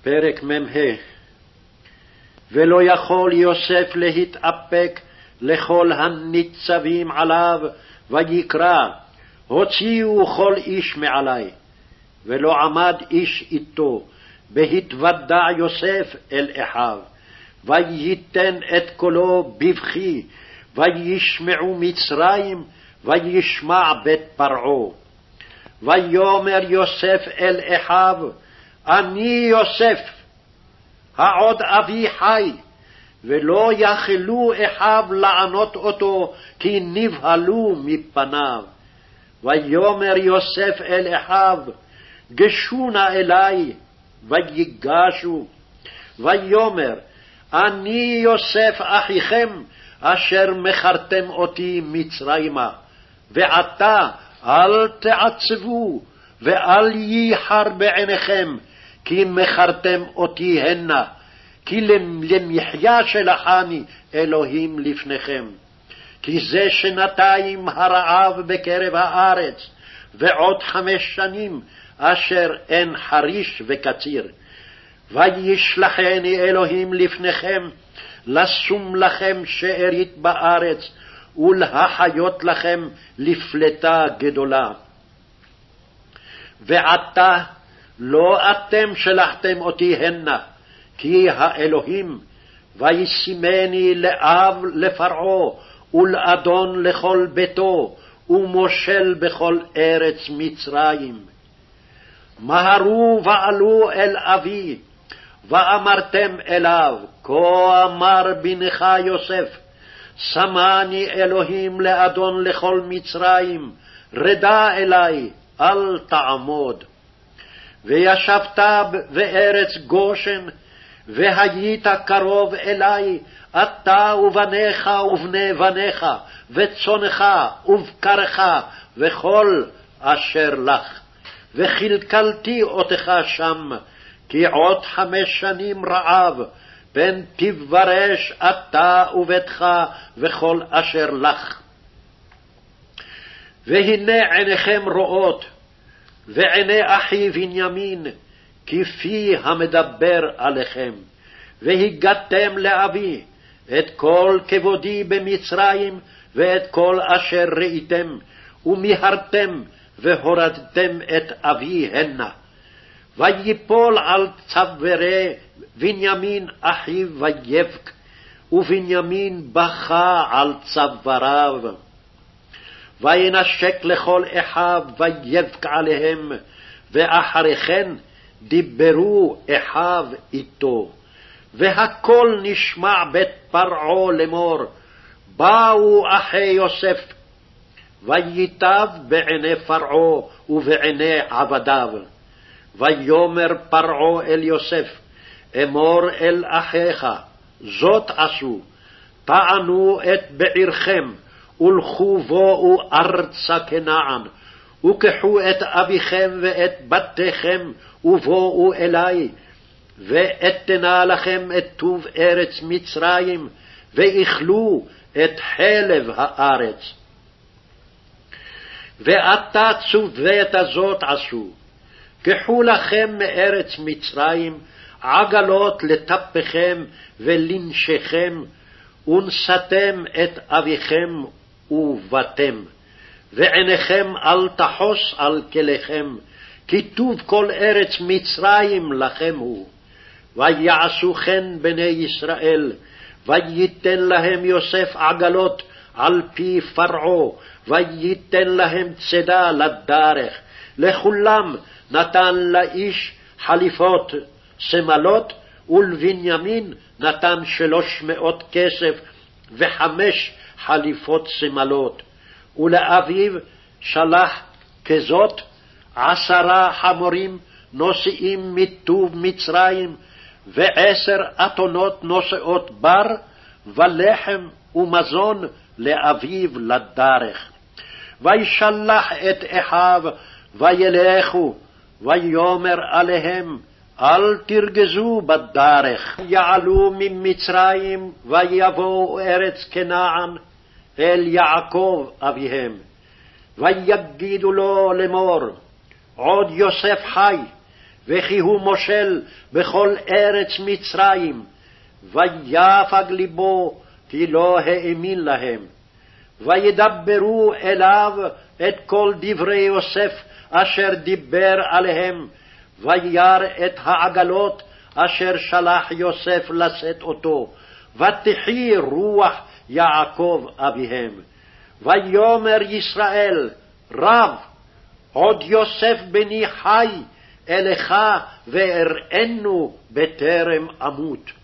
פרק מ"ה. ולא יכול יוסף להתאפק לכל הניצבים עליו, ויקרא, הוציאו כל איש מעלי. ולא עמד איש איתו, בהתוודע יוסף אל אחיו, וייתן את קולו בבכי, וישמעו מצרים, וישמע בית פרעה. ויאמר יוסף אל אחיו, אני יוסף, העוד אבי חי. ולא יכלו אחיו לענות אותו, כי נבהלו מפניו. ויאמר יוסף אל אחיו, גשו נא אלי, ויגשו. ויאמר, אני יוסף אחיכם, אשר מכרתם אותי מצרימה. ועתה אל תעצבו, ואל ייחר בעיניכם, כי מכרתם אותי הנה, כי למחיה שלחני אלוהים לפניכם. כי זה שנתיים הרעב בקרב הארץ, ועוד 5 שנים אשר אין חריש וקציר. וישלחני אלוהים לפניכם, לשום לכם שארית בארץ, ולהחיות לכם לפלטה גדולה. ועתה לא אתם שלחתם אותי הנה, כי האלוהים, וישימני לאב לפרעה, ולאדון לכל ביתו, ומושל בכל ארץ מצרים. מהרו ועלו אל אבי, ואמרתם אליו, כה אמר בנך יוסף, שמני אלוהים לאדון לכל מצרים, רדה אלי, אל תעמוד. וישבת בארץ גושן, והיית קרוב אלי, אתה ובניך ובני בניך, וצונך ובקרך, וכל אשר לך. וכלכלתי אותך שם, כי עוד 5 שנים רעב, פן תברש אתה וביתך וכל אשר לך. והנה עיניכם רואות, ועיני אחי בנימין, כפי המדבר עליכם. והגעתם לאבי את כל כבודי במצרים, ואת כל אשר ראיתם, ומיהרתם והורדתם את אבי הנה. ויפול על צווארי בנימין אחיו ויבך, ובנימין בכה על צוואריו. וינשק לכל אחיו ויבך עליהם, ואחרי כן דיברו אחיו איתו. והכל נשמע בית פרעה לאמור, באו אחי יוסף. וייטב בעיני פרעה ובעיני עבדיו. ויאמר פרעה אל יוסף, אמור אל אחיך, זאת עשו, טענו את בעירכם, ולכו בואו ארצה כנען, וקחו את אביכם ואת בתיכם, ובואו אלי, ואתנה לכם את טוב ארץ מצרים, ואכלו את חלב הארץ. ועתה צוות הזאת עשו, קחו לכם מארץ מצרים עגלות לטפכם ולנשכם, ונשאתם את אביכם ובתם. ועיניכם אל תחוס על כליכם, כי טוב כל ארץ מצרים לכם הוא. ויעשו כן בני ישראל, וייתן להם יוסף עגלות על פי פרעה, וייתן להם צידה לדרך. לכולם נתן לאיש חליפות סמלות, ולבנימין נתן 300 כסף ו5 חליפות סמלות. ולאביו שלח כזאת 10 חמורים נושאים מטוב מצרים, ו10 אתונות נושאות בר, ולחם ומזון לאביו לדרך. וישלח את אחיו וילכו, ויאמר עליהם, אל תרגזו בדרך. יעלו ממצרים ויבואו ארץ כנען אל יעקב אביהם. ויגידו לו לאמור, עוד יוסף חי, וכי הוא מושל בכל ארץ מצרים. ויפג ליבו, כי לא האמין להם. וידברו אליו את כל דברי יוסף אשר דיבר עליהם, וירא את העגלות אשר שלח יוסף לשאת אותו, ותחי רוח יעקב אביהם. ויאמר ישראל, רב, עוד יוסף בני חי, אליך ואראנו בטרם אמות.